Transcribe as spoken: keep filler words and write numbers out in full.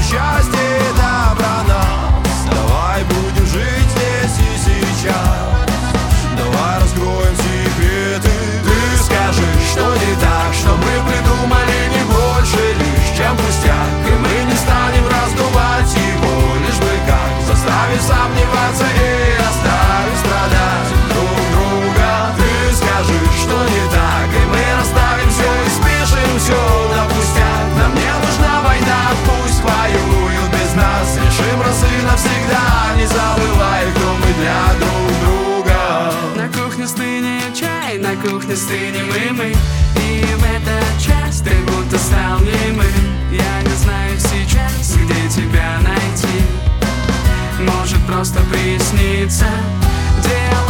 счастье это про нас. Давай будем жить здесь и сейчас. Давай раскроем секреты. Ты скажи, что не так, что мы придумали не больше лишь чем пустяк. И мы не станем раздувать его, лишь бы как заставив сомневаться и оставив страдать друг друга. Ты скажи, что не так, и мы расставим все и спишем все на пустяк. Нам не нужна война, пусть воюют без нас. Решим раз и навсегда, не забывай, кто мы для друг друга. На кухне стынет чай, на кухне стынем и мы. И в этот час ты будто стал немым. Я не знаю сейчас, где тебя найти. Может просто присниться. Дело